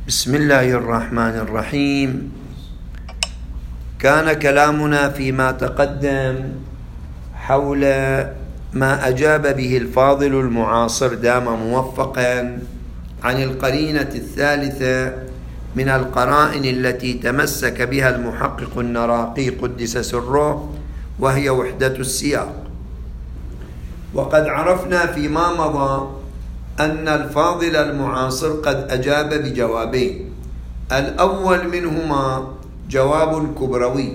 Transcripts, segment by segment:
بسم الله الرحمن الرحيم. كان كلامنا فيما تقدم حول ما أجاب به الفاضل المعاصر دام موفقا عن القرينة الثالثة من القرائن التي تمسك بها المحقق النراقي قدس سره، وهي وحدة السياق. وقد عرفنا فيما مضى أن الفاضل المعاصر قد أجاب بجوابين. الأول منهما جواب كبروي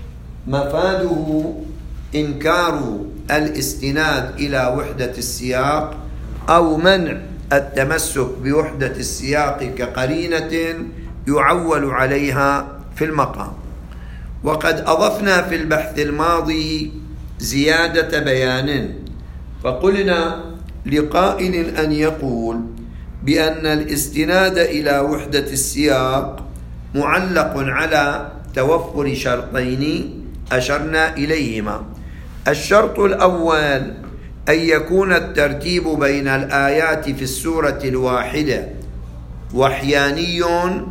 مفاده إنكار الاستناد إلى وحدة السياق أو منع التمسك بوحدة السياق كقرينة يعول عليها في المقام. وقد أضفنا في البحث الماضي زيادة بيان، فقلنا لقائل أن يقول بأن الاستناد إلى وحدة السياق معلق على توفر شرطين أشرنا إليهما. الشرط الأول أن يكون الترتيب بين الآيات في السورة الواحدة وحياني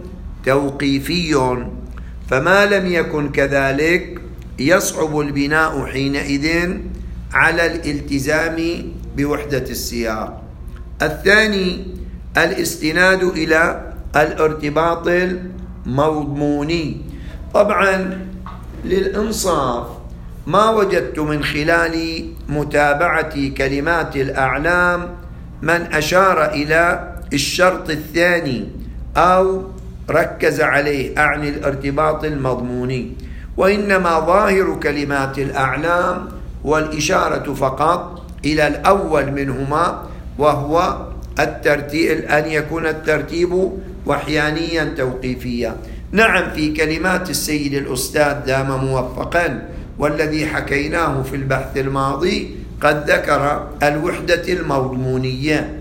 توقيفي، فما لم يكن كذلك يصعب البناء حينئذ على الالتزام بوحدة السياق. الثاني الاستناد إلى الارتباط المضموني. طبعا للإنصاف ما وجدت من خلال متابعة كلمات الأعلام من أشار إلى الشرط الثاني أو ركز عليه، أعني الارتباط المضموني، وإنما ظاهر كلمات الأعلام والإشارة فقط إلى الأول منهما، وهو الترتيب، أن يكون الترتيب وحيانيا توقيفيا. نعم، في كلمات السيد الأستاذ دام موفقا والذي حكيناه في البحث الماضي قد ذكر الوحدة المضمونية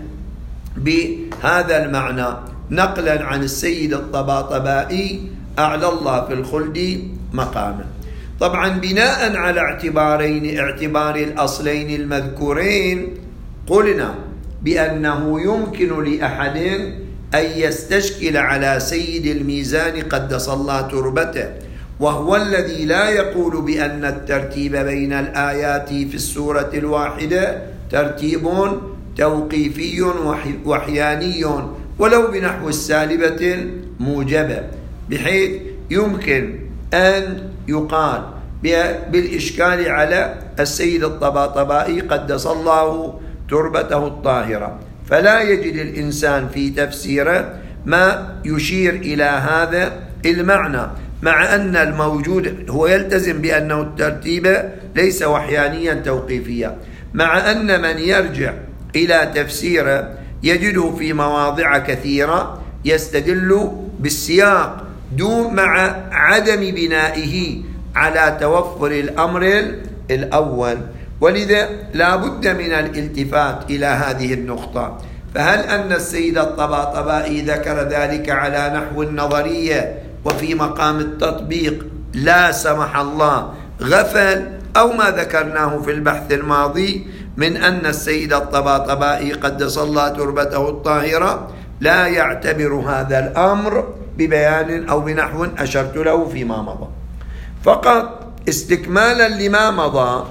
بهذا المعنى نقلا عن السيد الطباطبائي أعلى الله في الخلد مقامه. طبعا بناء على اعتبار الأصلين المذكورين قلنا بأنه يمكن لأحد أن يستشكل على سيد الميزان قدس الله تربته، وهو الذي لا يقول بأن الترتيب بين الآيات في السورة الواحدة ترتيب توقيفي وحياني ولو بنحو السالبة الموجبة، بحيث يمكن أن يقال بالإشكال على السيد الطباطبائي قدس الله تربته الطاهرة، فلا يجد الإنسان في تفسيره ما يشير إلى هذا المعنى، مع أن الموجود هو يلتزم بأنه الترتيب ليس وحيانيا توقيفيا، مع أن من يرجع إلى تفسيره يجده في مواضع كثيرة يستدل بالسياق دون مع عدم بنائه على توفر الأمر الأول. ولذا لا بد من الالتفات إلى هذه النقطة. فهل أن السيد الطباطبائي ذكر ذلك على نحو النظرية وفي مقام التطبيق لا سمح الله غفل، أو ما ذكرناه في البحث الماضي من أن السيد الطباطبائي قدس الله تربته الطاهرة لا يعتبر هذا الأمر ببيان أو بنحو أشرت له فيما مضى؟ فقط استكمالا لما مضى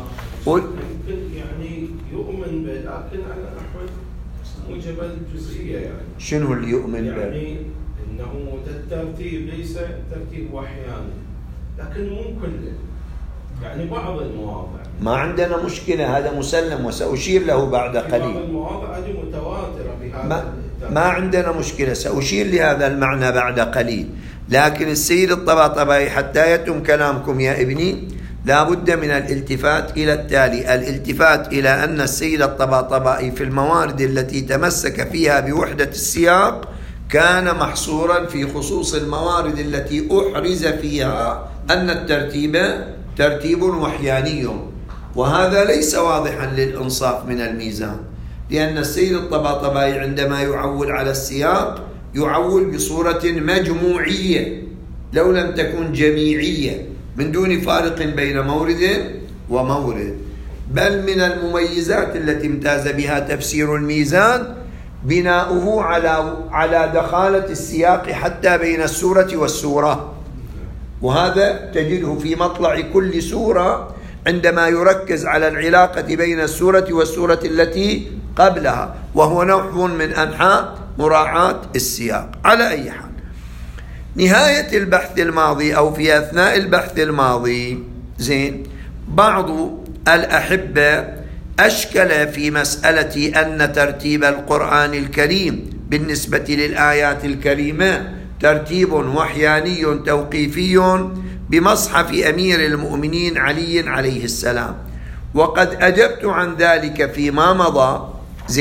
يعني يؤمن به لكن على نحو موجب الجزئية. يعني شنو اللي يؤمن به؟ يعني انه الترتيب ليس ترتيب وحياني، لكن مو كله، يعني بعض المواضع ما عندنا مشكلة، هذا مسلم وسأشير له بعد قليل. بعض المواضع هذه متواترة بهذا ما عندنا مشكلة، سأشير لهذا المعنى بعد قليل. لكن السيد الطباطبائي حتى يتم كلامكم يا ابني لا بد من الالتفات إلى التالي: الالتفات إلى أن السيد الطباطبائي في الموارد التي تمسك فيها بوحدة السياق كان محصورا في خصوص الموارد التي أحرز فيها أن الترتيب ترتيب وحياني، وهذا ليس واضحا للإنصاف من الميزان، لأن السيد الطباطبائي عندما يعول على السياق يعول بصورة مجموعية لو لم تكن جميعية من دون فارق بين مورد ومورد. بل من المميزات التي امتاز بها تفسير الميزان بناؤه على دخالة السياق حتى بين السورة والسورة، وهذا تجده في مطلع كل سورة عندما يركز على العلاقة بين السورة والسورة التي قبلها، وهو نوع من أنحاء مراعاة السياق. على أي حال، نهاية البحث الماضي أو في أثناء البحث الماضي بعض الأحبة أشكل في مسألة أن ترتيب القرآن الكريم بالنسبة للآيات الكريمة ترتيب وحياني توقيفي بمصحف أمير المؤمنين علي عليه السلام، وقد أجبت عن ذلك فيما مضى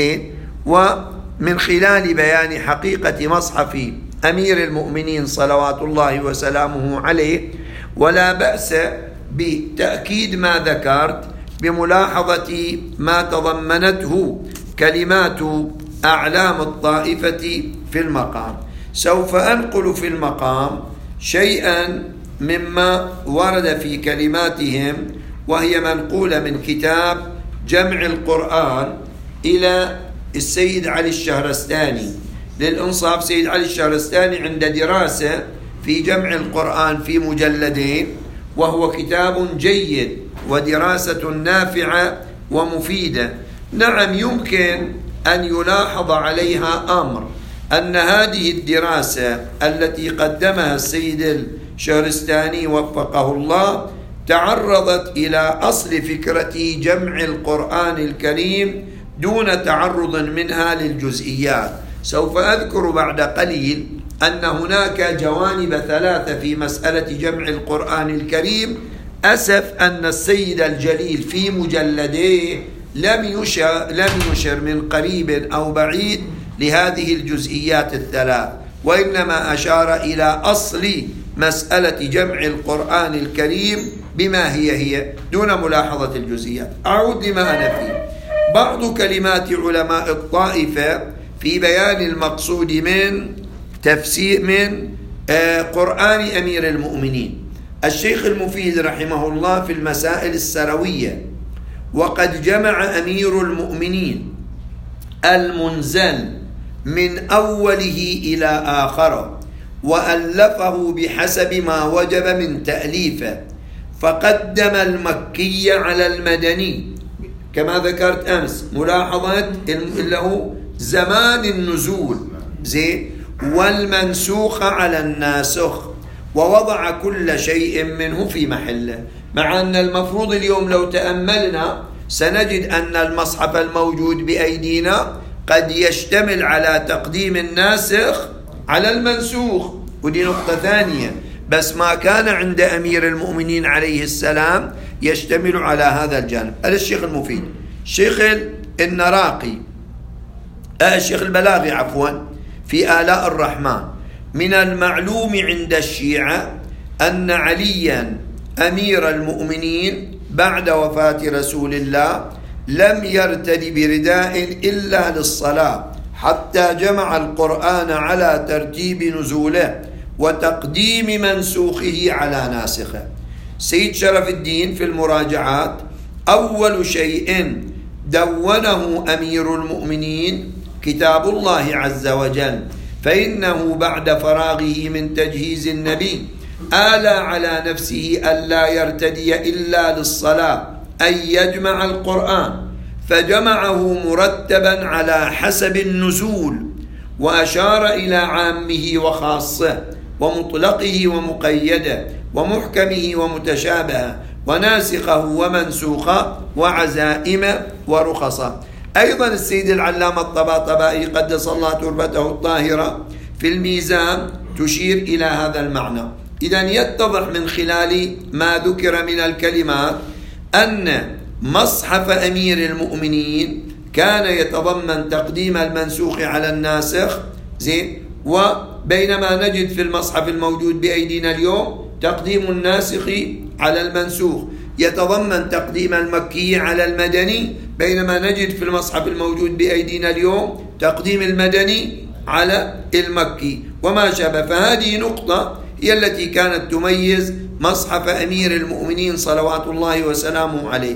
ومن خلال بيان حقيقة مصحف أمير المؤمنين صلوات الله وسلامه عليه، ولا بأس بتأكيد ما ذكرت بملاحظة ما تضمنته كلمات أعلام الطائفة في المقام. سوف أنقل في المقام شيئا مما ورد في كلماتهم، وهي منقولة من كتاب جمع القرآن إلى السيد علي الشهرستاني. للإنصاف سيد علي الشهرستاني عند دراسة في جمع القرآن في مجلدين، وهو كتاب جيد ودراسة نافعة ومفيدة. نعم، يمكن أن يلاحظ عليها أمر، أن هذه الدراسة التي قدمها السيد الشهرستاني وفقه الله تعرضت إلى أصل فكرة جمع القرآن الكريم دون تعرض منها للجزئيات. سوف أذكر بعد قليل أن هناك جوانب ثلاثة في مسألة جمع القرآن الكريم. أسف أن السيد الجليل في مجلديه لم يشر من قريب أو بعيد لهذه الجزئيات الثلاث، وإنما أشار إلى أصل مسألة جمع القرآن الكريم بما هي دون ملاحظة الجزئيات. أعود لما أنا فيه. بعض كلمات علماء الطائفة في بيان المقصود من تفسير من قرآن أمير المؤمنين. الشيخ المفيد رحمه الله في المسائل السروية: وقد جمع أمير المؤمنين المنزل من أوله إلى آخره وألفه بحسب ما وجب من تأليفه، فقدم المكي على المدني كما ذكرت أمس، ملاحظة له زمان النزول والمنسوخ على الناسخ، ووضع كل شيء منه في محله. مع أن المفروض اليوم لو تأملنا سنجد أن المصحف الموجود بأيدينا قد يشتمل على تقديم الناسخ على المنسوخ، ودي نقطة ثانية، بس ما كان عند أمير المؤمنين عليه السلام يشتمل على هذا الجانب. هذا الشيخ المفيد. الشيخ النراقي الشيخ البلاغي عفوا في آلاء الرحمن: من المعلوم عند الشيعة أن عليا أمير المؤمنين بعد وفاة رسول الله لم يرتد برداء إلا للصلاة، حتى جمع القرآن على ترتيب نزوله وتقديم منسوخه على ناسخه. سيد شرف الدين في المراجعات: أول شيء دونه أمير المؤمنين كتاب الله عز وجل، فإنه بعد فراغه من تجهيز النبي آلى على نفسه ألا يرتدي إلا للصلاة، أي يجمع القرآن، فجمعه مرتبا على حسب النزول، وأشار إلى عامه وخاصه ومطلقه ومقيده ومحكمه ومتشابهه وناسخه ومنسوخه وعزائم ورخصه. أيضا السيد العلامة الطباطبائي قدس الله تربته الطاهرة في الميزان تشير إلى هذا المعنى. إذن يتضح من خلال ما ذكر من الكلمات أن مصحف أمير المؤمنين كان يتضمن تقديم المنسوخ على الناسخ، وبينما نجد في المصحف الموجود بأيدينا اليوم تقديم الناسخ على المنسوخ، يتضمن تقديم المكي على المدني، بينما نجد في المصحف الموجود بأيدينا اليوم تقديم المدني على المكي وما شابه. فهذه نقطة هي التي كانت تميز مصحف أمير المؤمنين صلوات الله وسلامه عليه.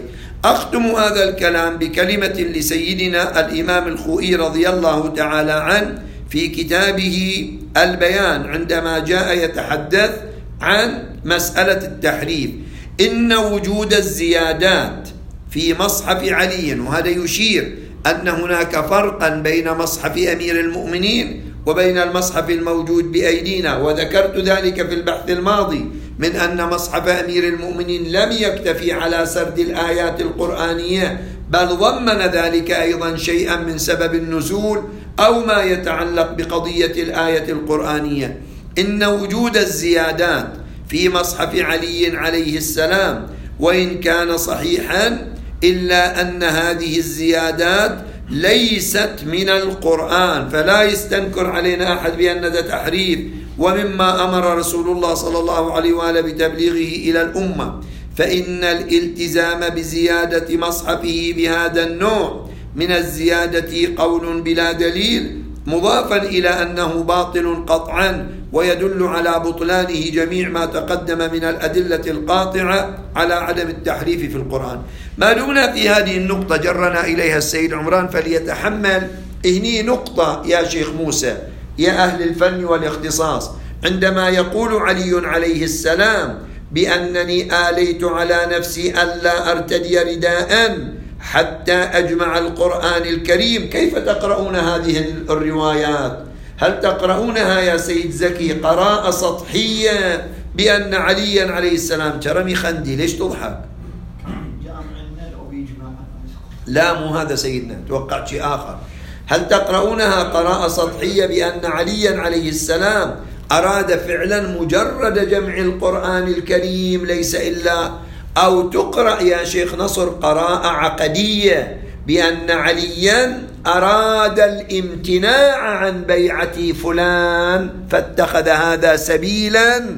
أختم هذا الكلام بكلمة لسيدنا الإمام الخوئي رضي الله تعالى عنه في كتابه البيان، عندما جاء يتحدث عن مسألة التحريف: إن وجود الزيادات في مصحف علي، وهذا يشير أن هناك فرقا بين مصحف أمير المؤمنين وبين المصحف الموجود بأيدينا، وذكرت ذلك في البحث الماضي، من أن مصحف أمير المؤمنين لم يكتفي على سرد الآيات القرآنية، بل ضمن ذلك أيضا شيئا من سبب النزول أو ما يتعلق بقضية الآية القرآنية. إن وجود الزيادات في مصحف علي عليه السلام وإن كان صحيحا، إلا أن هذه الزيادات ليست من القرآن، فلا يستنكر علينا أحد بأن هذا تحريف، ومما أمر رسول الله صلى الله عليه وآله بتبليغه إلى الأمة. فإن الالتزام بزيادة مصحفه بهذا النوع من الزيادة قول بلا دليل، مضافا إلى أنه باطل قطعا، ويدل على بطلانه جميع ما تقدم من الأدلة القاطعة على عدم التحريف في القرآن. ما دمنا في هذه النقطة جرنا إليها السيد عمران، فليتحمل هني نقطة يا شيخ موسى يا أهل الفن والاختصاص. عندما يقول علي عليه السلام بأنني آليت على نفسي ألا أرتدي رداء حتى أجمع القرآن الكريم، كيف تقرؤون هذه الروايات؟ هل تقرؤونها يا سيد زكي قراءة سطحية بأن عليا عليه السلام ترمي خندي؟ ليش تضحك؟ لا مو هذا سيدنا، توقعت شيء آخر. هل تقرؤونها قراءة سطحية بأن عليا عليه السلام أراد فعلا مجرد جمع القرآن الكريم ليس إلا، أو تقرأ يا شيخ نصر قراءة عقدية بأن عليا أراد الامتناع عن بيعة فلان فاتخذ هذا سبيلا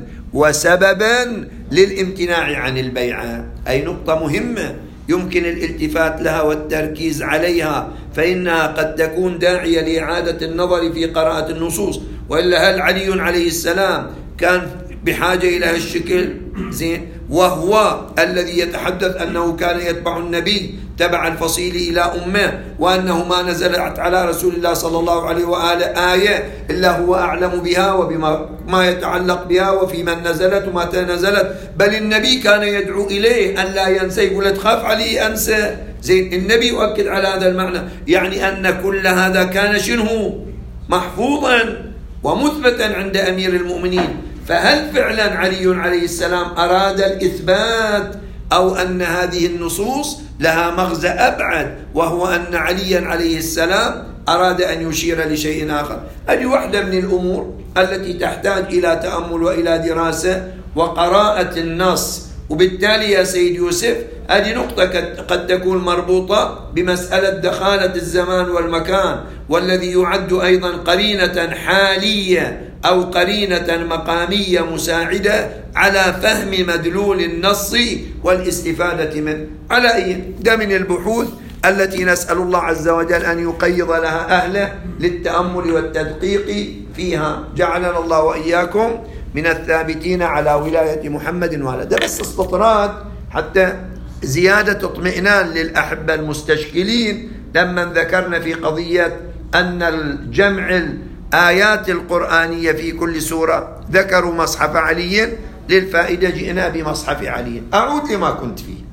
وسببا للامتناع عن البيعة؟ أي نقطة مهمة يمكن الالتفات لها والتركيز عليها، فإنها قد تكون داعية لإعادة النظر في قراءة النصوص. وإلا هل علي عليه السلام كان بحاجة إلى هالشكل؟ زين، وهو الذي يتحدث أنه كان يتبع النبي تبع الفصيل إلى أمه، وأنه ما نزلت على رسول الله صلى الله عليه وآله آية إلا هو أعلم بها وبما يتعلق بها وفي من نزلت وما نزلت، بل النبي كان يدعو إليه أن لا ينسى، يقول تخاف علي أنسى. زين، النبي يؤكد على هذا المعنى، يعني أن كل هذا كان شنه محفوظا ومثبتا عند أمير المؤمنين. فهل فعلا علي عليه السلام أراد الإثبات، أو أن هذه النصوص لها مغزى أبعد، وهو أن عليا عليه السلام أراد أن يشير لشيء آخر؟ هذه واحدة من الأمور التي تحتاج إلى تأمل وإلى دراسة وقراءة النص. وبالتالي يا سيد يوسف هذه نقطة قد تكون مربوطة بمسألة دخالة الزمان والمكان، والذي يعد أيضا قرينة حالية أو قرينة مقامية مساعدة على فهم مدلول النص والاستفادة منه. على أي ده من البحوث التي نسأل الله عز وجل أن يقيض لها أهله للتأمل والتدقيق فيها. جعلنا الله وإياكم من الثابتين على ولاية محمد وعلى ده. بس استطراد حتى زيادة اطمئنان للأحبة المستشكلين لما ذكرنا في قضية أن الجمع الآيات القرآنية في كل سورة ذكروا مصحف علي، للفائدة جئنا بمصحف علي. أعود لما كنت فيه.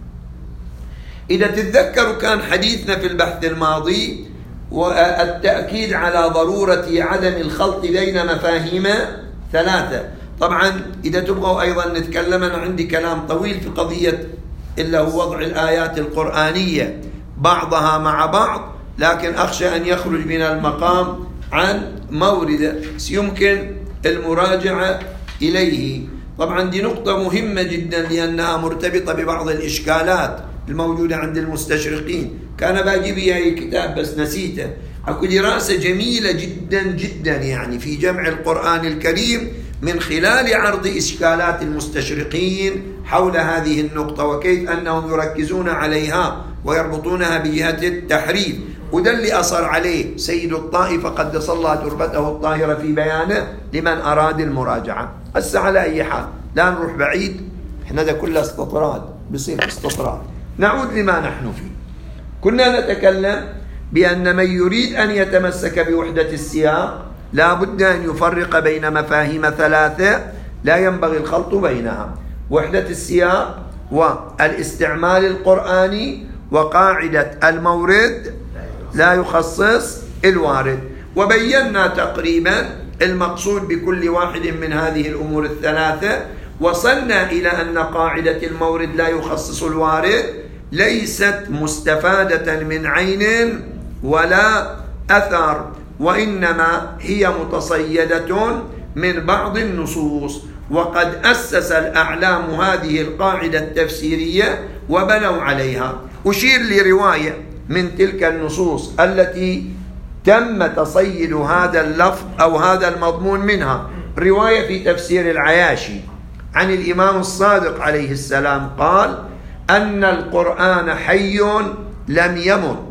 إذا تتذكروا كان حديثنا في البحث الماضي والتأكيد على ضرورة عدم الخلط بين مفاهيم ثلاثة. طبعا إذا تبغوا أيضا نتكلم، أنا عندي كلام طويل في قضية إلا هو وضع الآيات القرآنية بعضها مع بعض، لكن أخشى أن يخرج من المقام عن مورده، يمكن المراجعة إليه. طبعا دي نقطة مهمة جدا لأنها مرتبطة ببعض الإشكالات الموجودة عند المستشرقين. كان باجي بي أي كتاب بس نسيته، أكو دراسة جميلة جدا جدا يعني في جمع القرآن الكريم من خلال عرض إشكالات المستشرقين حول هذه النقطة، وكيف أنهم يركزون عليها ويربطونها بجهة التحريف. وده اللي أصر عليه سيد الطائفة قدس الله تربته الطاهرة في بيانه لمن أراد المراجعة. هسه على أي حال لا نروح بعيد، احنا ده كله استطراد، بصير استطراد. نعود لما نحن فيه. كنا نتكلم بأن من يريد أن يتمسك بوحدة السياق لا بد أن يفرق بين مفاهيم ثلاثة لا ينبغي الخلط بينها: وحدة السياق، والاستعمال القرآني، وقاعدة المورد لا يخصص الوارد. وبينا تقريبا المقصود بكل واحد من هذه الأمور الثلاثة. وصلنا إلى أن قاعدة المورد لا يخصص الوارد ليست مستفادة من عين ولا أثر، وإنما هي متصيدة من بعض النصوص. وقد أسس الأعلام هذه القاعدة التفسيرية وبنوا عليها. أشير لرواية من تلك النصوص التي تم تصيد هذا اللفظ أو هذا المضمون منها. رواية في تفسير العياشي عن الإمام الصادق عليه السلام قال أن القرآن حي لم يمت،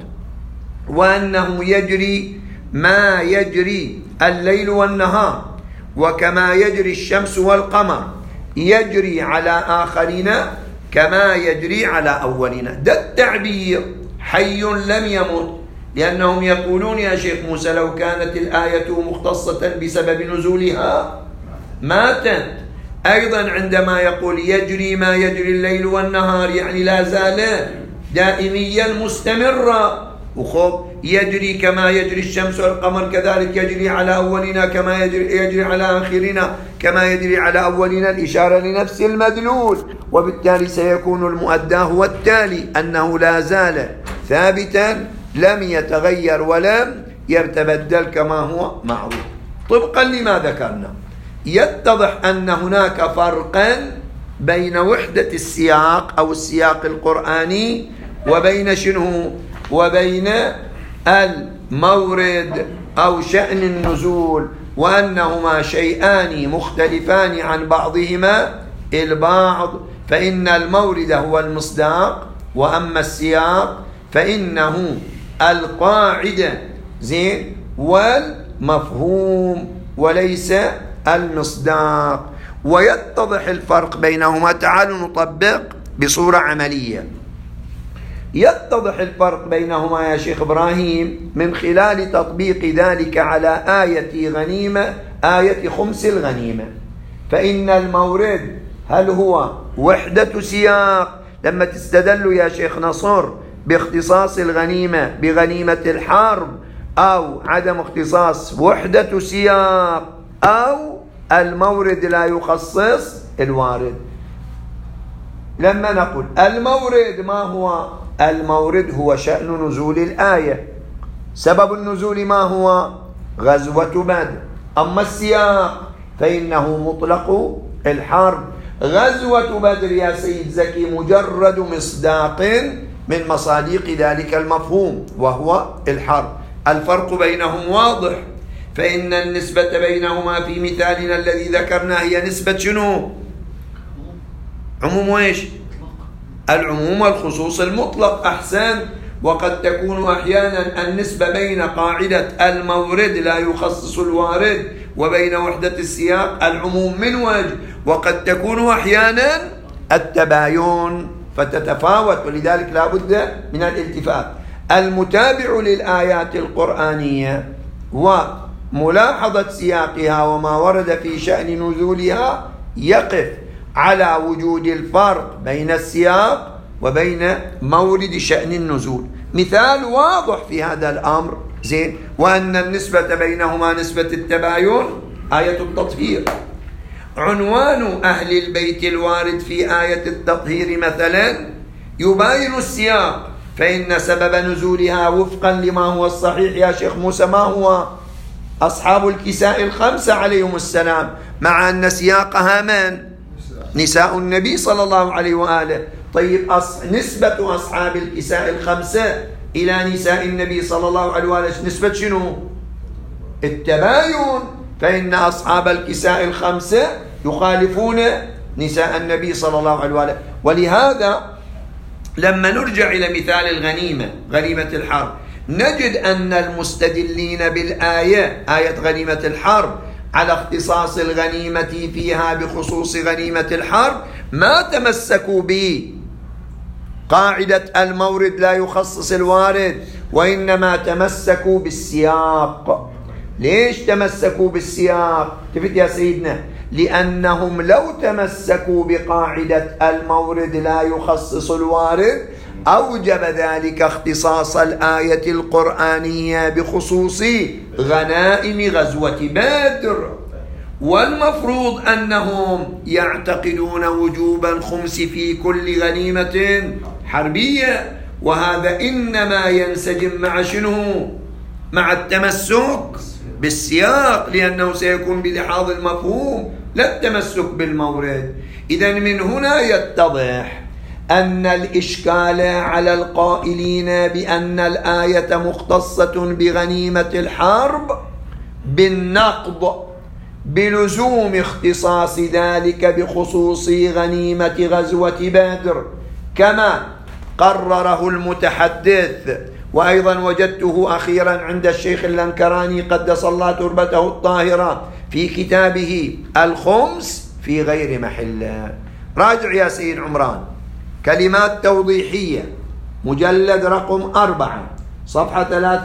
وأنه يجري ما يجري الليل والنهار، وكما يجري الشمس والقمر يجري على آخرين كما يجري على أولنا. ده التعبير حي لم يمت، لأنهم يقولون يا شيخ موسى لو كانت الآية مختصة بسبب نزولها ماتت. أيضا عندما يقول يجري ما يجري الليل والنهار يعني لا زال دائميا مستمرا، وخب يجري كما يجري الشمس والقمر كذلك يجري على أولنا كما يجري على آخرنا كما يجري على أولنا، الإشارة لنفس المدلول. وبالتالي سيكون المؤدى هو التالي أنه لا زال ثابتا لم يتغير ولم يتبدل كما هو معروف. طبقا لما ذكرنا يتضح أن هناك فرقا بين وحدة السياق أو السياق القرآني وبين شنو؟ وبين المورد أو شأن النزول، وأنهما شيئان مختلفان عن بعضهما البعض. فإن المورد هو المصداق، وأما السياق فإنه القاعدة زين والمفهوم وليس المصداق. ويتضح الفرق بينهما. تعالوا نطبق بصورة عملية. يتضح الفرق بينهما يا شيخ إبراهيم من خلال تطبيق ذلك على آية غنيمة، آية خمس الغنيمة. فإن المورد هل هو وحدة سياق؟ لما تستدلوا يا شيخ نصر باختصاص الغنيمة بغنيمة الحرب، أو عدم اختصاص وحدة سياق، أو المورد لا يخصص الوارد. لما نقول المورد ما هو؟ المورد هو شأن نزول الآية، سبب النزول ما هو؟ غزوة بدر. أما السياق فإنه مطلق الحرب. غزوة بدر يا سيد زكي مجرد مصداق من مصادق ذلك المفهوم وهو الحرب. الفرق بينهم واضح. فإن النسبة بينهما في مثالنا الذي ذكرناه هي نسبة شنو؟ عموم وإيش؟ العموم والخصوص المطلق. أحسن. وقد تكون أحيانا النسبة بين قاعدة المورد لا يخصص الوارد وبين وحدة السياق العموم من وجه، وقد تكون أحيانا التباين فتتفاوت، ولذلك لا بد من الالتفات. المتابع للآيات القرآنية وملاحظة سياقها وما ورد في شأن نزولها يقف على وجود الفرق بين السياق وبين مورد شأن النزول. مثال واضح في هذا الأمر زين، وأن النسبة بينهما نسبة التباين آية التطهير. عنوان أهل البيت الوارد في آية التطهير مثلا يباين السياق، فإن سبب نزولها وفقا لما هو الصحيح يا شيخ موسى ما هو؟ أصحاب الكساء الخمسة عليهم السلام، مع أن سياقها من؟ نساء النبي صلى الله عليه وآله. طيب نسبة أصحاب الكساء الخمسة إلى نساء النبي صلى الله عليه وآله نسبة شنو؟ التباين. فإن أصحاب الكساء الخمسة يخالفون نساء النبي صلى الله عليه وآله. ولهذا لما نرجع إلى مثال الغنيمة، غنيمة الحرب، نجد أن المستدلين بالآية، آية غنيمة الحرب، على اختصاص الغنيمة فيها بخصوص غنيمة الحرب ما تمسكوا قاعدة المورد لا يخصص الوارد، وإنما تمسكوا بالسياق. ليش تمسكوا بالسياق؟ تفت يا سيدنا، لأنهم لو تمسكوا بقاعدة المورد لا يخصص الوارد أوجب ذلك اختصاص الآية القرآنية بخصوص غنائم غزوة بدر، والمفروض أنهم يعتقدون وجوب الخمس في كل غنيمة حربية، وهذا إنما ينسجم مع شنو؟ مع التمسك بالسياق، لأنه سيكون بلحاظ المفهوم لا التمسك بالمورد. إذن من هنا يتضح أن الإشكال على القائلين بأن الآية مختصة بغنيمة الحرب بالنقض بلزوم اختصاص ذلك بخصوص غنيمة غزوة بدر كما قرره المتحدث، وأيضا وجدته أخيرا عند الشيخ اللنكراني قدس الله تربته الطاهرة في كتابه الخمس في غير محله. راجع يا سيد عمران كلمات توضيحية مجلد رقم 4 صفحة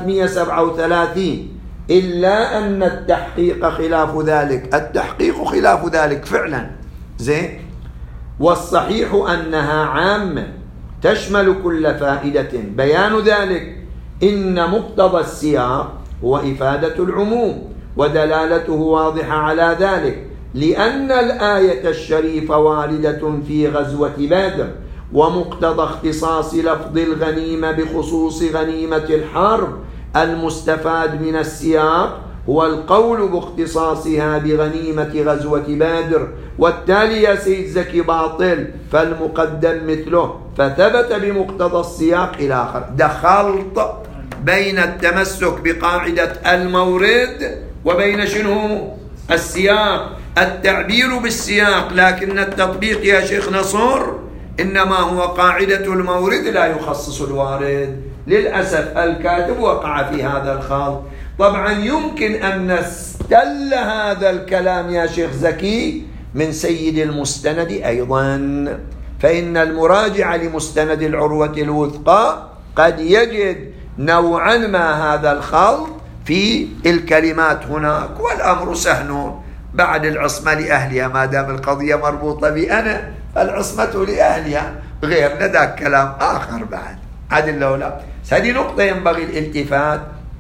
337. إلا أن التحقيق خلاف ذلك، التحقيق خلاف ذلك فعلا زين، والصحيح أنها عامة تشمل كل فائدة. بيان ذلك إن مقتضى السياق هو إفادة العموم، ودلالته واضحة على ذلك، لأن الآية الشريفة واردة في غزوة بدر، ومقتضى اختصاص لفظ الغنيمة بخصوص غنيمة الحرب المستفاد من السياق هو القول باختصاصها بغنيمة غزوة بدر، والتالي يا سيد زكي باطل، فالمقدم مثله، فثبت بمقتضى السياق إلى آخر. دخلت بين التمسك بقاعدة المورد وبين شنو؟ السياق. التعبير بالسياق، لكن التطبيق يا شيخ نصر إنما هو قاعدة المورد لا يخصص الوارد. للأسف الكاتب وقع في هذا الخلط. طبعا يمكن أن نستل هذا الكلام يا شيخ زكي من سيد المستند أيضا، فإن المراجع لمستند العروة الوثقى قد يجد نوعا ما هذا الخلط في الكلمات هناك، والأمر سهل بعد العصمة لأهلها، ما دام القضية مربوطة بأنا فالعصمة لأهلها، غيرنا ذاك كلام آخر بعد عدل لو لا. هذه نقطة ينبغي الالتفات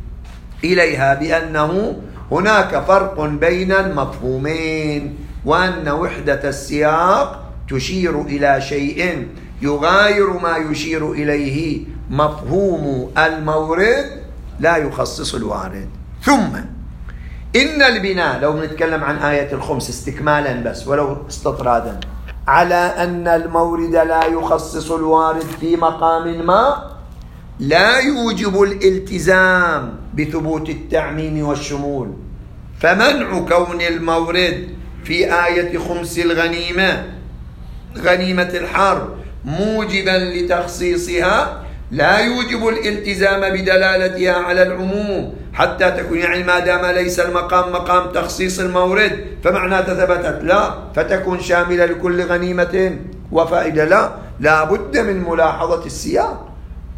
إليها، بأنه هناك فرق بين المفهومين، وأن وحدة السياق تشير إلى شيء يغاير ما يشير إليه مفهوم المورد لا يخصص الوارد. ثم إن البناء، لو نتكلم عن آية الخمس استكمالا بس ولو استطرادا، على أن المورد لا يخصص الوارد في مقام ما لا يوجب الالتزام بثبوت التعميم والشمول، فمنع كون المورد في آية خمس الغنيمة غنيمة الحرب موجبا لتخصيصها لا يوجب الالتزام بدلالتها على العموم حتى تكون، يعني ما دام ليس المقام مقام تخصيص المورد فمعنى ثبتت، لا، فتكون شاملة لكل غنيمة وفائدة. لا بد من ملاحظة السياق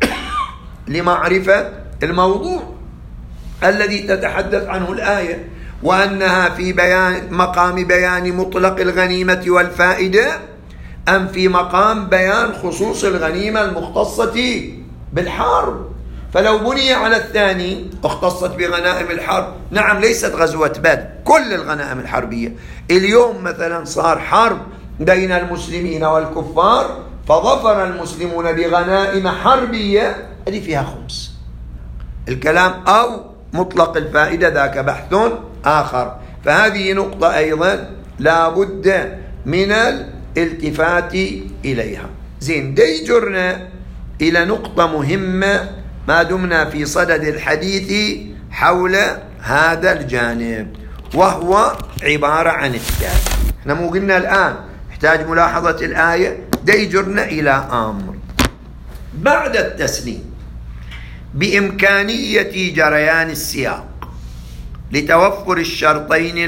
لمعرفة الموضوع الذي تتحدث عنه الآية، وأنها في مقام بيان مطلق الغنيمة والفائدة أم في مقام بيان خصوص الغنيمة المختصة بالحرب. فلو بني على الثاني اختصت بغنائم الحرب، نعم ليست غزوة بدر، كل الغنائم الحربية. اليوم مثلا صار حرب بين المسلمين والكفار فظفر المسلمون بغنائم حربية، هذه فيها خمس الكلام، أو مطلق الفائدة ذاك بحث آخر. فهذه نقطة أيضا لا بد من الالتفات إليها. زين، ديجرنا إلى نقطة مهمة ما دمنا في صدد الحديث حول هذا الجانب، وهو عبارة عن التالي. احنا مو قلنا الآن يحتاج ملاحظة الآية، ديجرنا إلى أمر بعد التسليم بإمكانية جريان السياق لتوفر الشرطين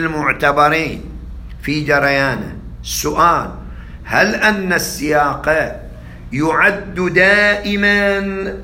المعتبرين في جريانه. السؤال: هل أن السياق يعد دائما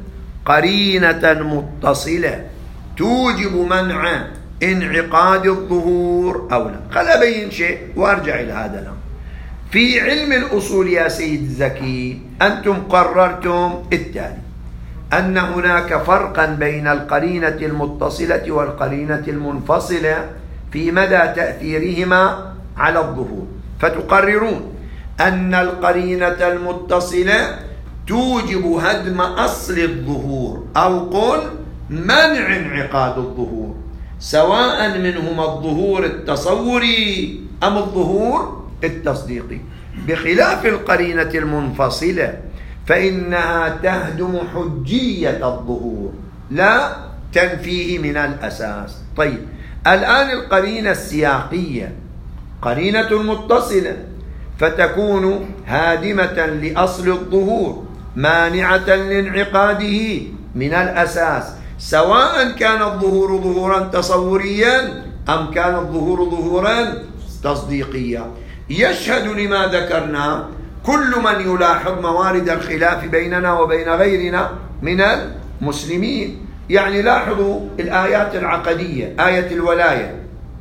قرينة متصلة توجب منع انعقاد الظهور أو لا. خل أبين شيء وأرجع إلى هذا الأمر. في علم الأصول يا سيد زكي أنتم قررتم التالي: أن هناك فرقا بين القرينة المتصلة والقرينة المنفصلة في مدى تأثيرهما على الظهور، فتقررون أن القرينة المتصلة توجب هدم أصل الظهور أو قل منع انعقاد الظهور، سواء منهما الظهور التصوري أم الظهور التصديقي، بخلاف القرينة المنفصلة فإنها تهدم حجية الظهور لا تنفيه من الأساس. طيب، الآن القرينة السياقية قرينة متصلة، فتكون هادمة لأصل الظهور مانعة لانعقاده من الأساس، سواء كان الظهور ظهورا تصوريا أم كان الظهور ظهورا تصديقيا. يشهد لما ذكرنا كل من يلاحظ موارد الخلاف بيننا وبين غيرنا من المسلمين. يعني لاحظوا الآيات العقدية، آية الولاية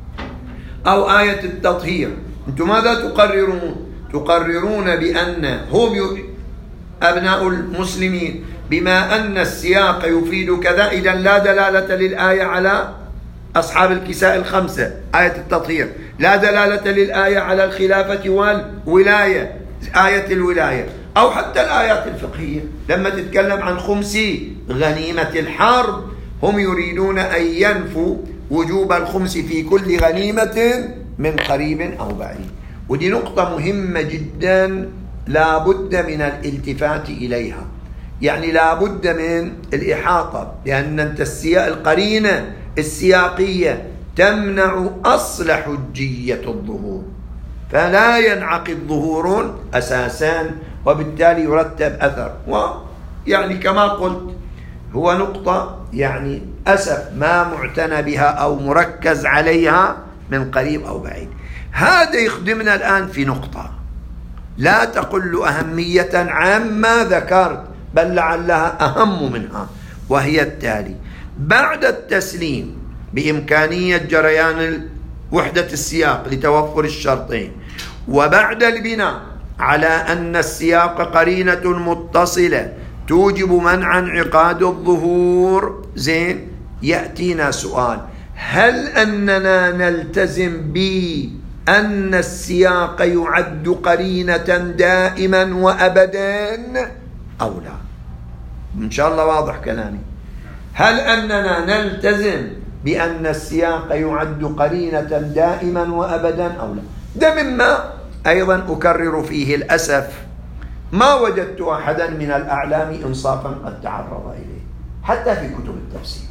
أو آية التطهير، أنتم ماذا تقررون؟ تقررون بأن هم أبناء المسلمين بما أن السياق يفيد كذا، إذن لا دلالة للآية على أصحاب الكساء الخمسة، آية التطهير، لا دلالة للآية على الخلافة والولاية، آية الولاية، أو حتى الآيات الفقهية لما تتكلم عن خمس غنيمة الحرب هم يريدون أن ينفوا وجوب الخمس في كل غنيمة من قريب أو بعيد. ودي نقطة مهمة جدا لا بد من الالتفات إليها، يعني لا بد من الإحاطة، لأن القرينة السياقية تمنع أصل حجية الظهور، فلا ينعقد ظهور أساسا، وبالتالي يرتب أثر. ويعني كما قلت هو نقطة يعني أسف ما معتنى بها أو مركز عليها من قريب أو بعيد. هذا يخدمنا الآن في نقطة لا تقل أهمية عما ذكرت، بل لعلها أهم منها، وهي التالي: بعد التسليم بإمكانية جريان وحدة السياق لتوفر الشرطين، وبعد البناء على أن السياق قرينة متصلة توجب منع انعقاد الظهور، زين، يأتينا سؤال: هل أننا نلتزم بأن السياق يعد قرينة دائما وأبدا أو لا؟ إن شاء الله واضح كلامي. هل أننا نلتزم بأن السياق يعد قرينة دائما وأبدا أو لا؟ ده مما أيضا أكرر فيه الأسف ما وجدت أحدا من الأعلام إنصافا قد تعرض إليه حتى في كتب التفسير.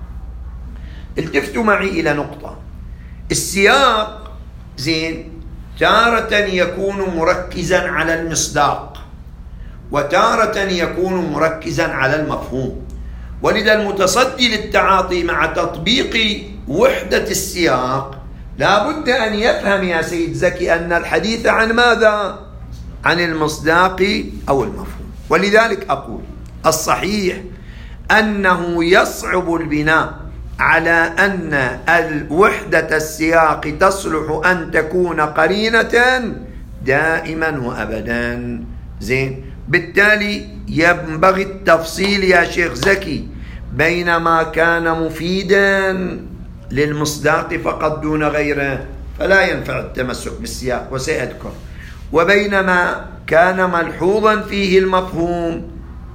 التفتوا معي إلى نقطة: السياق زين تارة يكون مركزا على المصداق، وتارة يكون مركزا على المفهوم، ولذا المتصدي للتعاطي مع تطبيق وحدة السياق لا بد أن يفهم يا سيد زكي أن الحديث عن ماذا؟ عن المصداق أو المفهوم. ولذلك أقول الصحيح أنه يصعب البناء على أن الوحدة السياق تصلح أن تكون قرينة دائما وأبدا، زين. بالتالي ينبغي التفصيل يا شيخ زكي بين ما كان مفيدا للمصداق فقط دون غيره فلا ينفع التمسك بالسياق وسيذكر، وبين ما كان ملحوظا فيه المفهوم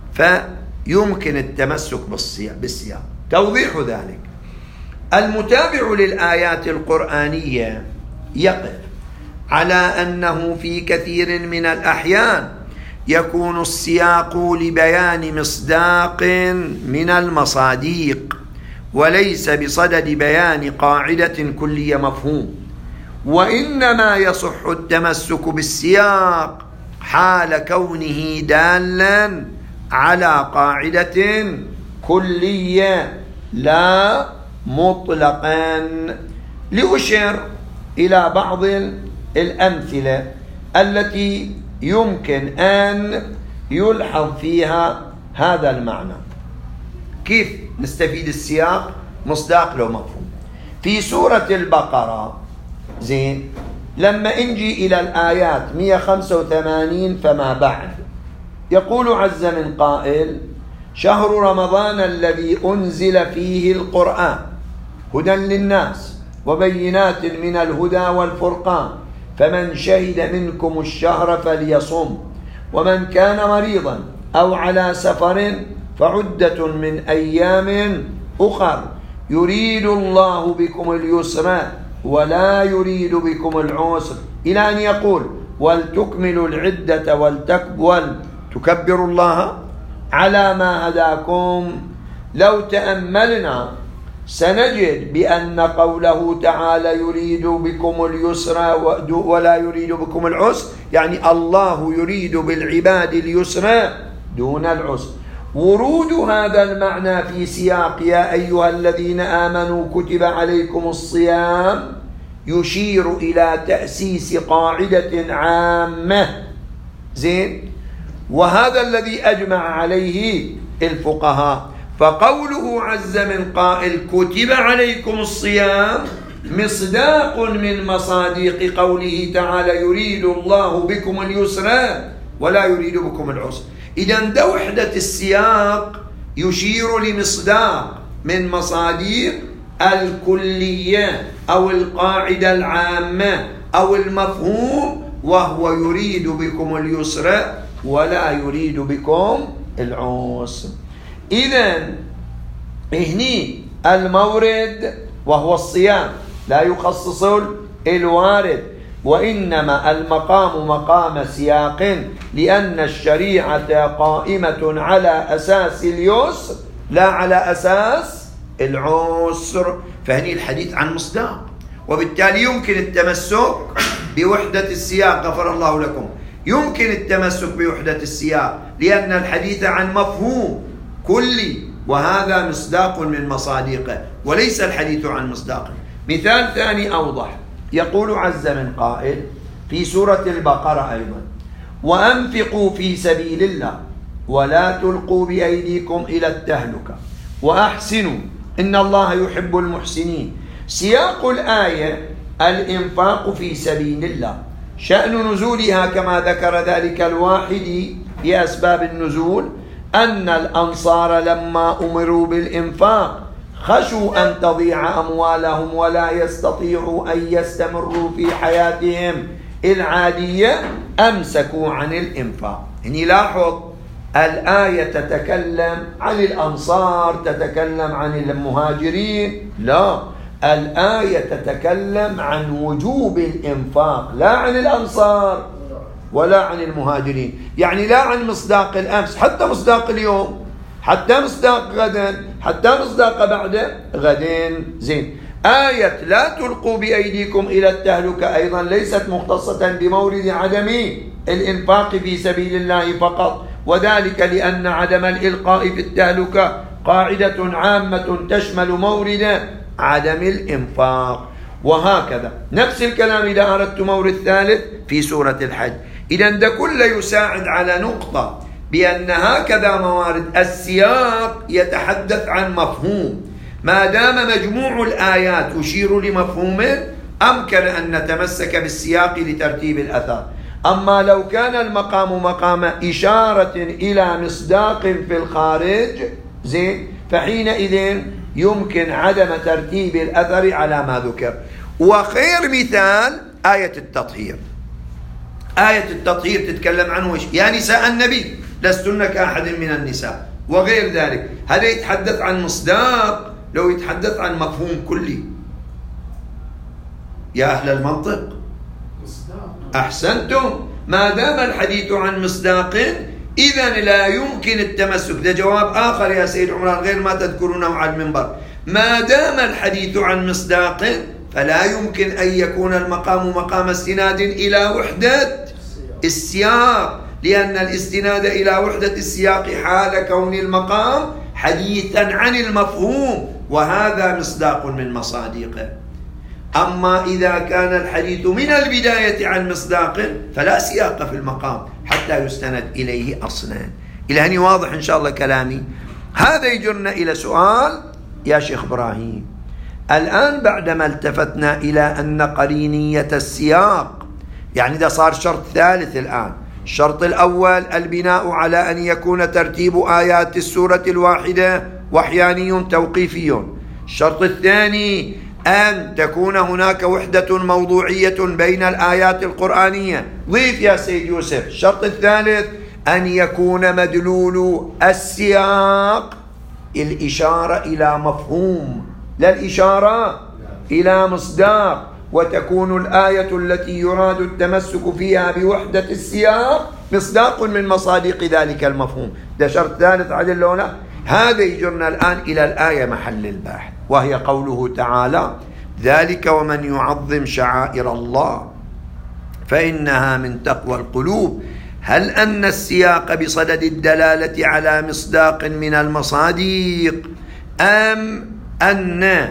فيمكن التمسك بالسياق. توضيح ذلك: المتابع للآيات القرآنية يقف على أنه في كثير من الأحيان يكون السياق لبيان مصداق من المصاديق وليس بصدد بيان قاعدة كلية مفهوم، وإنما يصح التمسك بالسياق حال كونه دالا على قاعدة كلية لا مطلقا. لأشير إلى بعض الأمثلة التي يمكن أن يلحظ فيها هذا المعنى. كيف نستفيد السياق؟ مصداق له مفهوم. في سورة البقرة زين لما نجي إلى الآيات 185 فما بعد، يقول عز من قائل: شهر رمضان الذي أنزل فيه القرآن هدى للناس وبينات من الهدى والفرقان فمن شهد منكم الشهر فليصم ومن كان مريضا أو على سفر فعدة من أيام أخر يريد الله بكم اليسر ولا يريد بكم العسر، إلى أن يقول: ولتكملوا العدة ولتكبروا الله على ما هداكم. لو تأملنا سنجد بأن قوله تعالى يريد بكم اليسر ولا يريد بكم العسر يعني الله يريد بالعباد اليسر دون العسر. ورود هذا المعنى في سياق يا أيها الذين آمنوا كتب عليكم الصيام يشير إلى تأسيس قاعدة عامة زين، وهذا الذي أجمع عليه الفقهاء. فقوله عز من قائل كتب عليكم الصيام مصداق من مصاديق قوله تعالى يريد الله بكم اليسر ولا يريد بكم العسر. إذن ده وحدة السياق يشير لمصداق من مصاديق الكلية أو القاعدة العامة أو المفهوم، وهو يريد بكم اليسر ولا يريد بكم العسر. إذن هني المورد وهو الصيام لا يخصص الوارد، وإنما المقام مقام سياق لأن الشريعة قائمة على أساس اليسر لا على أساس العسر. فهني الحديث عن مصداق، وبالتالي يمكن التمسك بوحدة السياق. غفر الله لكم. يمكن التمسك بوحدة السياق لأن الحديث عن مفهوم كلي، وهذا مصداق من مصاديقه وليس الحديث عن مصداق. مثال ثاني أوضح، يقول عز من قائل في سورة البقرة أيضا: وأنفقوا في سبيل الله ولا تلقوا بأيديكم إلى التهلكة وأحسنوا إن الله يحب المحسنين. سياق الآية الإنفاق في سبيل الله. شأن نزولها كما ذكر ذلك الواحد في أسباب النزول أن الأنصار لما أمروا بالإنفاق خشوا أن تضيع أموالهم ولا يستطيعوا أن يستمروا في حياتهم العادية أمسكوا عن الإنفاق. يعني لاحظ الآية تتكلم عن الأنصار، تتكلم عن المهاجرين، لا، الآية تتكلم عن وجوب الإنفاق لا عن الأنصار ولا عن المهاجرين. يعني لا عن مصداق الأمس، حتى مصداق اليوم، حتى مصداق غدا، حتى مصداق بعد غدين. زين. آية لا تلقوا بأيديكم إلى التهلكة أيضا ليست مختصة بمورد عدم الإنفاق في سبيل الله فقط، وذلك لأن عدم الإلقاء في التهلكة قاعدة عامة تشمل مورد عدم الإنفاق. وهكذا نفس الكلام إذا أردت مورد ثالث في سورة الحج. إذن ده كله يساعد على نقطة بأن هكذا موارد السياق يتحدث عن مفهوم. ما دام مجموع الآيات يشير لمفهومه أمكن أن نتمسك بالسياق لترتيب الأثر. أما لو كان المقام مقام إشارة إلى مصداق في الخارج زين فحينئذ يمكن عدم ترتيب الأثر على ما ذكر. وخير مثال آية التطهير. آية التطهير تتكلم عنه إيش؟ يا نساء النبي لستن كأحد من النساء وغير ذلك. هذا يتحدث عن مصداق لو يتحدث عن مفهوم كلي. يا أهل المنطق أحسنتم. ما دام الحديث عن مصداق إذن لا يمكن التمسك. ده جواب آخر يا سيد عمران غير ما تذكرونه على المنبر. ما دام الحديث عن مصداق فلا يمكن أن يكون المقام مقام استناد إلى وحدة السياق، لأن الاستناد إلى وحدة السياق حال كون أما إذا كان الحديث من البداية عن مصداق فلا سياق في المقام حتى يستند إليه أصلا. إلى هني واضح إن شاء الله كلامي. هذا يجرنا إلى سؤال يا شيخ إبراهيم. الآن بعدما التفتنا إلى أن قرينية السياق، يعني ده صار شرط ثالث الآن. الشرط الأول البناء على أن يكون ترتيب آيات السورة الواحدة وحياني توقيفي. الشرط الثاني أن تكون هناك وحدة موضوعية بين الآيات القرآنية. ضيف يا سيد يوسف. الشرط الثالث أن يكون مدلول السياق الإشارة إلى مفهوم، لا الإشارة إلى مصداق، وتكون الآية التي يراد التمسك فيها بوحدة السياق مصداق من مصادق ذلك المفهوم. ده شرط ثالث عدل لولا. هذا يجرنا الآن إلى الآية محل البحث، وهي قوله تعالى: ذلك ومن يعظم شعائر الله فإنها من تقوى القلوب. هل أن السياق بصدد الدلالة على مصداق من المصادق، أم أن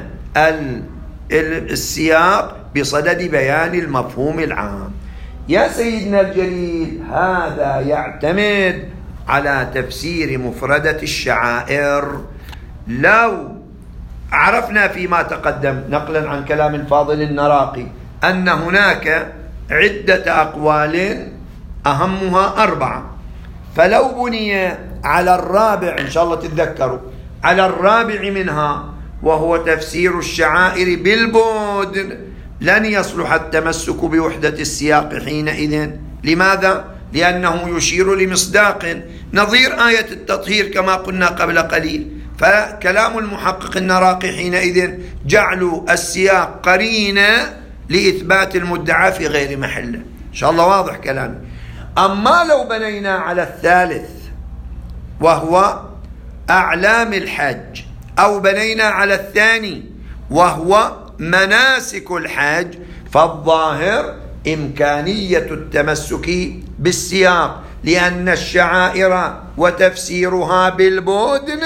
السياق بصدد بيان المفهوم العام؟ يا سيدنا الجليل، هذا يعتمد على تفسير مفردة الشعائر. لو عرفنا فيما تقدم نقلا عن كلام الفاضل النراقي أن هناك عدة أقوال أهمها 4، فلو بني على الرابع إن شاء الله تتذكروا، على الرابع منها وهو تفسير الشعائر بالبعد، لن يصلح التمسك بوحدة السياق حينئذ. لماذا؟ لأنه يشير لمصداق نظير آية التطهير كما قلنا قبل قليل. فكلام المحقق النراقي حينئذ جعل السياق قرينة لإثبات المدعى في غير محله. إن شاء الله واضح كلامي. أما لو بنينا على الثالث وهو أعلام الحج، أو بنينا على الثاني وهو مناسك الحج، فالظاهر إمكانية التمسك بالسياق، لأن الشعائر وتفسيرها بالبدن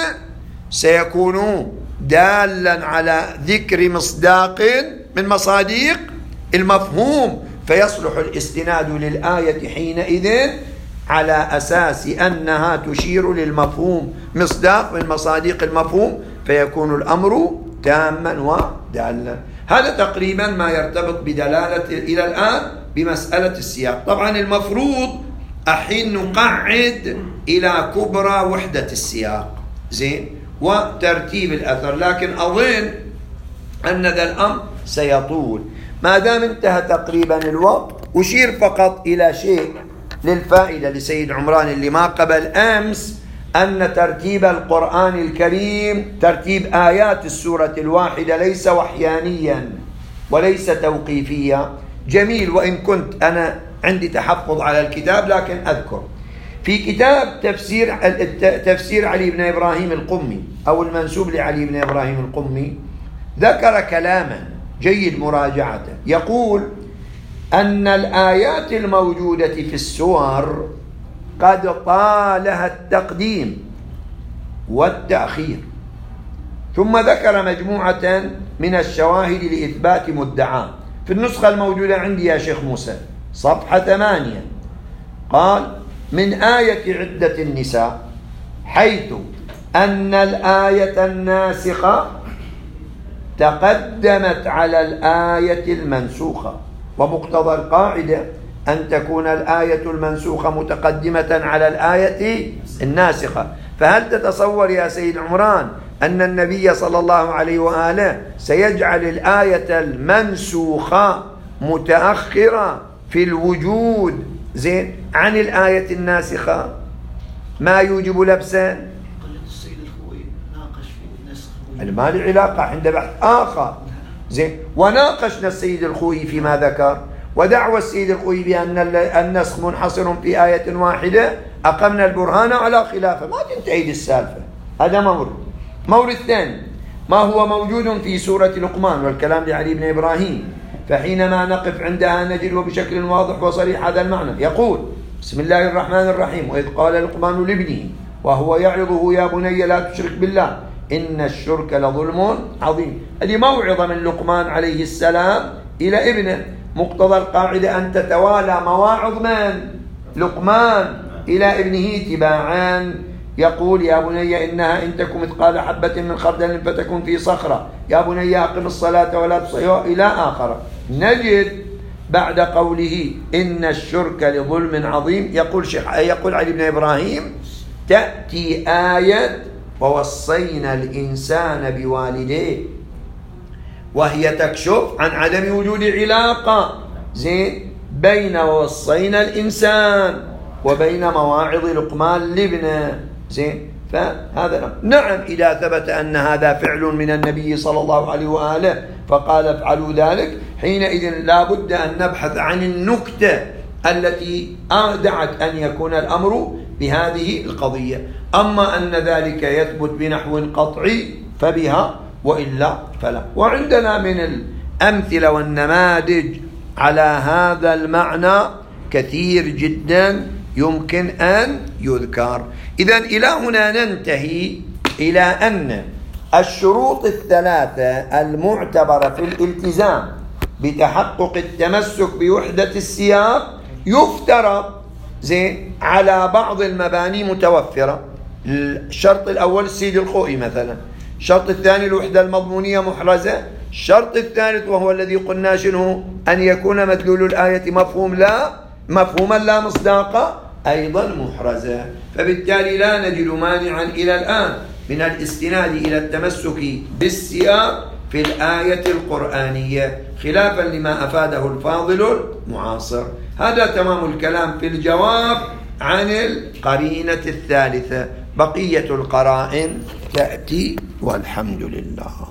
سيكون دالا على ذكر مصداق من مصادق المفهوم، فيصلح الاستناد للآية حينئذ على أساس أنها تشير للمفهوم، مصداق من مصادق المفهوم، فيكون الأمر تاما ودالا. هذا تقريبا ما يرتبط بدلالة إلى الآن بمسألة السياق. طبعا المفروض أحين نقعد إلى كبرى وحدة السياق زين وترتيب الأثر، لكن أظن أن ذا الأمر سيطول. ما دام انتهى تقريبا الوقت، أشير فقط إلى شيء للفائدة لسيد عمران اللي ما قبل أمس، أن ترتيب القرآن الكريم، ترتيب آيات السورة الواحدة ليس وحيانيا وليس توقيفيا. جميل، وإن كنت أنا عندي تحفظ على الكتاب، لكن أذكر في كتاب تفسير علي بن إبراهيم القمي أو المنسوب لعلي بن إبراهيم القمي، ذكر كلاما جيد مراجعته. يقول أن الآيات الموجودة في السور قد طالها التقديم والتأخير، ثم ذكر مجموعة من الشواهد لإثبات مدعاه. في النسخة الموجودة عندي يا شيخ موسى صفحة 8 قال: من آية عدة النساء حيث أن الآية الناسخة تقدمت على الآية المنسوخة، ومقتضى القاعدة أن تكون الآية المنسوخة متقدمة على الآية الناسخة. فهل تتصور يا سيد عمران أن النبي صلى الله عليه وآله سيجعل الآية المنسوخة متأخرة في الوجود زين عن الآية الناسخة؟ ما يوجب لبسا. السيد الخوي ناقش في النسخ، أنا ما لي علاقة، عند بحث آخر زين. وناقشنا السيد الخوي فيما ذكر، ودعوى السيد الخوي بأن النسخ منحصر في آية واحدة، أقمنا البرهان على خلافه، ما تنتهي السالفة. هذا مورد الثاني ما هو موجود في سورة لقمان، والكلام لعلي بن إبراهيم، فحينما نقف عندها نجد بشكل واضح وصريح هذا المعنى. يقول: بسم الله الرحمن الرحيم: وإذ قال لقمان لابنه وهو يعظه يا بني لا تشرك بالله إن الشرك لظلم عظيم. هذه موعظة من لقمان عليه السلام إلى ابنه. مقتضى القاعدة أن تتوالى مواعظ من؟ لقمان إلى ابنه تباعا. يقول يا بني إنها إن تكن مثقال حبة من خردل فتكن في صخرة، يا بني أقم الصلاة ولا تصلي، إلى آخر. نجد بعد قوله إن الشرك لظلم عظيم يقول علي بن إبراهيم تأتي آية ووصينا الإنسان بوالديه، وهي تكشف عن عدم وجود علاقة بين ووصينا الإنسان وبين مواعظ لقمان لابنه. فهذا نعم إذا ثبت أن هذا فعل من النبي صلى الله عليه وآله فقال افعلوا ذلك، حينئذ لا بد أن نبحث عن النكتة التي دعت أن يكون الأمر بهذه القضية. أما أن ذلك يثبت بنحو قطعي فبها، وإلا فلا. وعندنا من الأمثلة والنماذج على هذا المعنى كثير جدا يمكن أن يذكر. إذن إلى هنا ننتهي إلى أن الشروط الثلاثة المعتبرة في الالتزام بتحقق التمسك بوحدة السياق يفترض على بعض المباني متوفرة. الشرط الأول السيد الخوئي مثلا، الشرط الثاني الوحدة المضمونية محرزة، الشرط الثالث وهو الذي قلنا شنو؟ أن يكون مدلول الآية مفهوما لا مصداقا أيضا محرزة. فبالتالي لا نجد مانعا إلى الآن من الاستناد إلى التمسك بالسياق في الآية القرآنية خلافا لما أفاده الفاضل المعاصر. هذا تمام الكلام في الجواب عن القرينة الثالثة. بقية القرائن تأتي والحمد لله.